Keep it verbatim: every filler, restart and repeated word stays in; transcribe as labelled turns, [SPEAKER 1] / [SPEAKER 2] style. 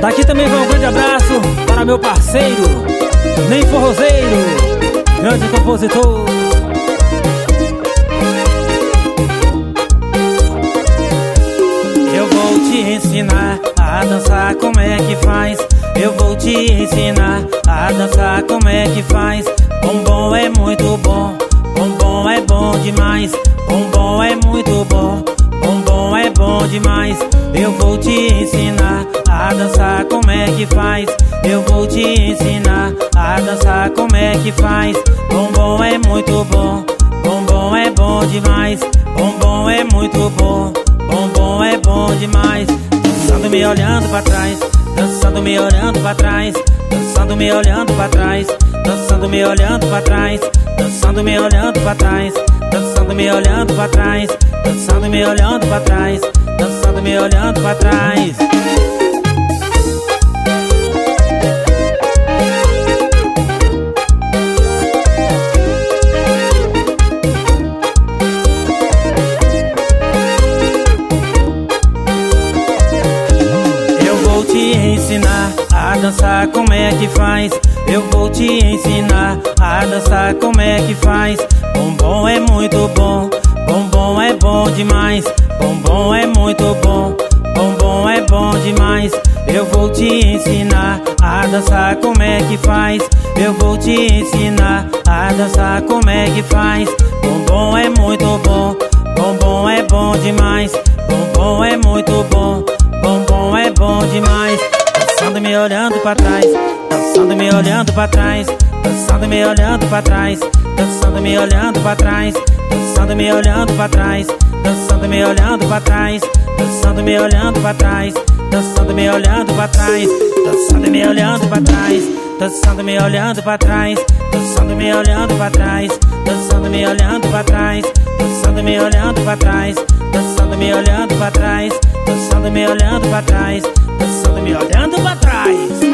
[SPEAKER 1] Daqui também vai um grande abraço para meu parceiro Nem Forrozeiro, grande compositor. Eu vou te ensinar a dançar como é que faz. Eu vou te ensinar a dançar como é que faz. Bombom é muito bom, bombom é bom demais. Bombom é muito bom, bombom é bom demais. Eu vou te ensinar a dançar como é que faz. Eu vou te ensinar a dançar como é que faz. Bombom é muito bom, bombom é bom demais. Bombom é muito bom, bombom é bom demais. Dançando me olhando pra trás, dançando me olhando pra trás, dançando me olhando pra trás, dançando me olhando pra trás, dançando me olhando pra trás, dançando me olhando pra trás, dançando me olhando pra trás, dançando me olhando pra trás. Eu vou te ensinar a dançar como é que faz. Eu vou te ensinar a dançar como é que faz. Bombom é muito bom, bombom é bom demais. Bombom é muito bom, bombom é bom demais. Eu vou te ensinar a dançar como é que faz. Eu vou te ensinar a dançar como é que faz. Bombom é muito bom, bombom é bom demais. Bombom é muito bom, bombom é bom demais. Dançando me olhando pra trás, dançando me olhando pra trás, dançando me olhando pra trás, dançando me olhando pra trás, dançando me olhando pra trás, dançando me olhando pra trás, dançando me olhando pra trás, dançando me olhando pra trás, dançando me olhando pra trás, dançando me olhando pra trás, dançando me olhando pra trás, dançando me olhando pra trás, dançando me olhando pra trás, dançando me olhando pra trás, dançando me olhando pra trás, dançando me olhando pra trás.